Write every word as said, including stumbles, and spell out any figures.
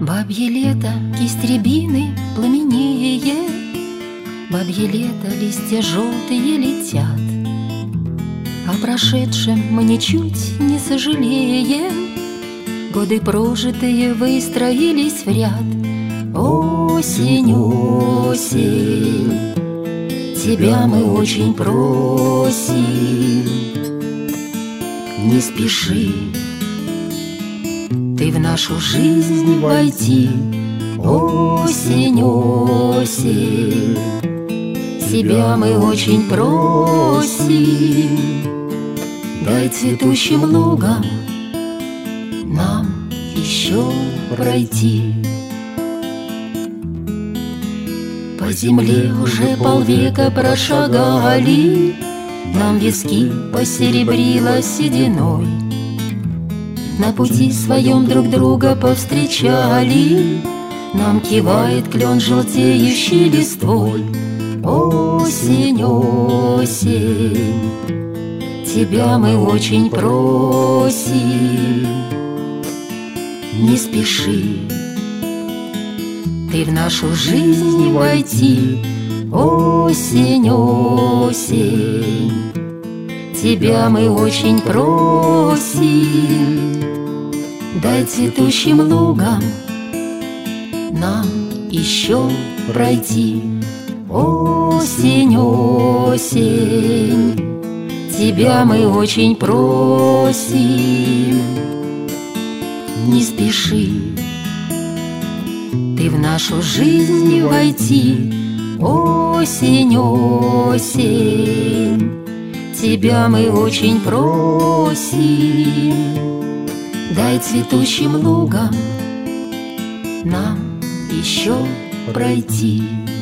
Бабье лето, кисть рябины пламенеет, бабье лето, листья желтые летят. О прошедшем мы ничуть не сожалеем, годы прожитые выстроились в ряд. Осень, осень, тебя мы очень просим, не спеши ты в нашу жизнь войти. Осень, осень, тебя мы очень просим, дай цветущим лугам нам еще пройти. По земле уже полвека прошагали, нам виски посеребрило сединой. На пути своем друг друга повстречали, нам кивает клен желтеющий листвой. Осень, осень, тебя мы очень просим, не спеши ты в нашу жизнь войти. Осень, осень, тебя мы очень просим, дай цветущим лугам нам еще пройти. Осень, осень, тебя мы очень просим, не спеши ты в нашу жизнь войти. Осень, осень, тебя мы очень просим, дай цветущим лугам нам еще пройти.